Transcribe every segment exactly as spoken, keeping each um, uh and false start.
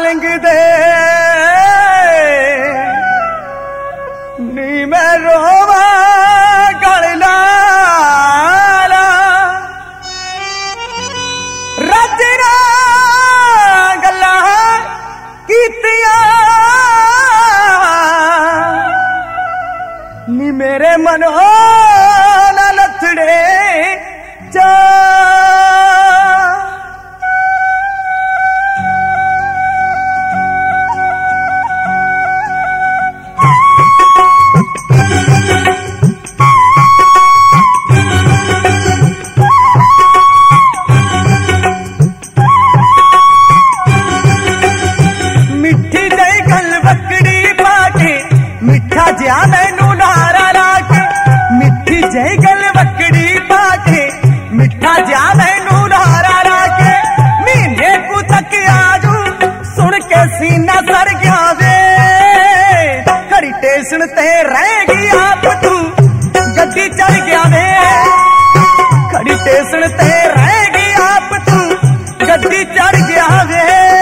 पलंग दे नी मैं रोवा गल नाला रजना गल्लां कीतियां नी मेरे मनों ना लथड़े जा जा मैनू नारा राख मिठी जय गल वकड़ी पाके मिठा जा मैनू नारा राख महीने को तक आजू सुन के सीना सर गया वे खड़ी टेशन ते रहेगी आप तू गड्डी चढ़ गया वे खड़ी टेशन ते रहेगी आप तू गड्डी चढ़ गया वे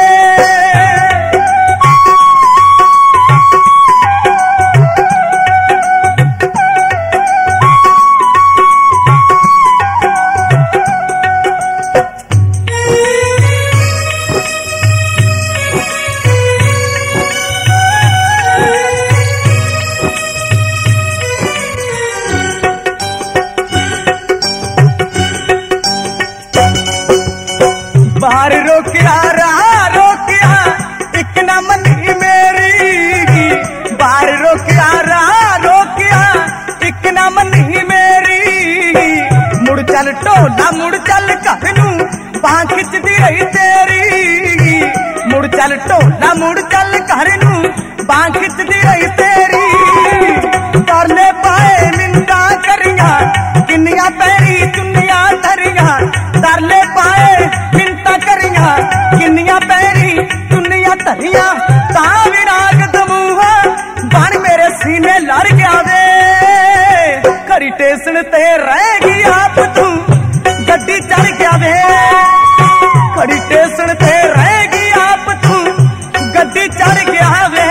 बाहर रोकिया रहा रोकिया एक न मनी मेरी बाहर रोकिया रहा रोकिया एक न मनी मेरी मुड़ चल ढोला मुड़ चल कहनू बांह खिचदी रही तेरी मुड़ चल ढोला मुड़ चल कहनू बांह खिचदी रही तेरी तरले पाए निंदा करिया किन्निया पैरी चुन्निया धरिया तरले पाए किन्निया पैरी चुन्निया धरिया ता विराग दमूहा बन मेरे सीने लड़ गया वे खड़ी टेशन ते रहेगी आप तू गड्डी चढ़ गया वे खड़ी टेशन ते रहेगी आप तू गड्डी चढ़ गया वे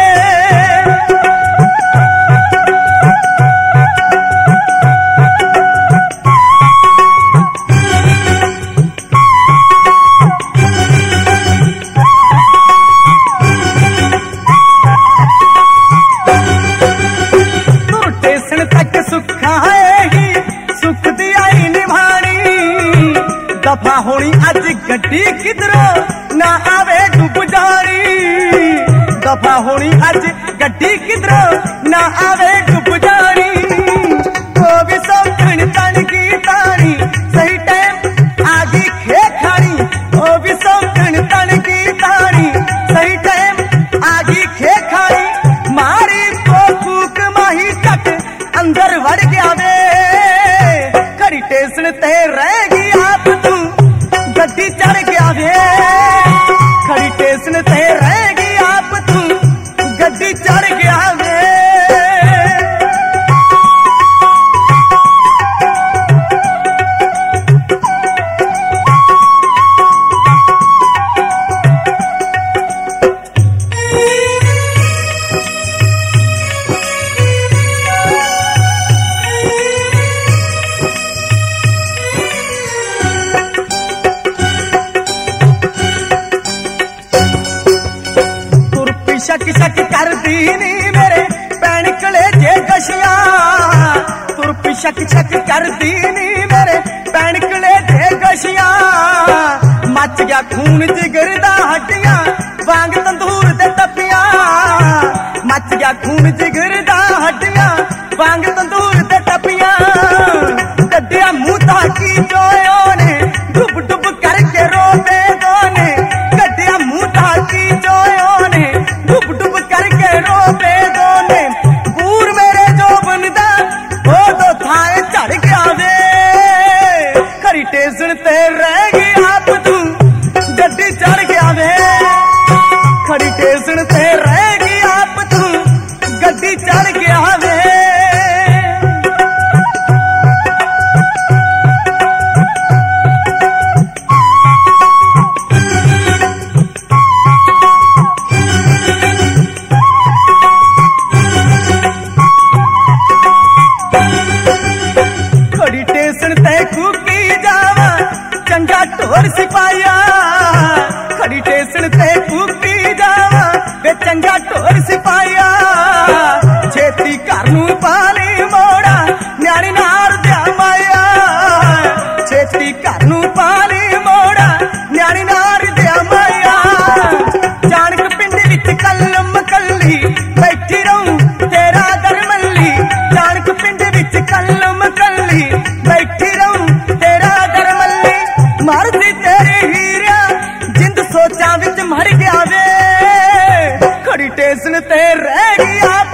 दफा होनी अज गड्डी किधरों ना आवे डूब जानी दफा होनी अज गड्डी किधरों ना आवे डूब जानी वो भी सौखन तन की तानी सही टाइम आगी खे खानी वो भी सौखन तन की तानी सही टाइम आगी खे खानी मारी को फूक माही तक अंदर वड़ गया वे खड़ी टेशन ते रहेगी आप तू गड्डी चढ़ गया वे खड़ी टेशन ते रहेगी आप तू गड्डी चढ़ गया वे शक शक कर दी नी मेरे पैन कले जे गशिया तुरप शक शक कर दी नी मेरे पैन कले जे गशिया मच गया खून जिगर दा हड्डियां वांग तंदूर ते तपिया मच गया खून जिगर दा हड्डियां वांग तंदूर ते टपिया कड्डिया मुंह ताकी जोयो ने डुब डुब करके रोते दोने कड्डिया मुंह ताकी जोयो ने डुब डुब करके रोते दोने पूर मेरे जो बनदा वो तो थाए चढ़ गया वे खरी टेशन ते रहेगी आप तू गड्डी चढ़ गया वे मर गया वे खड़ी टेंशन ते रह गया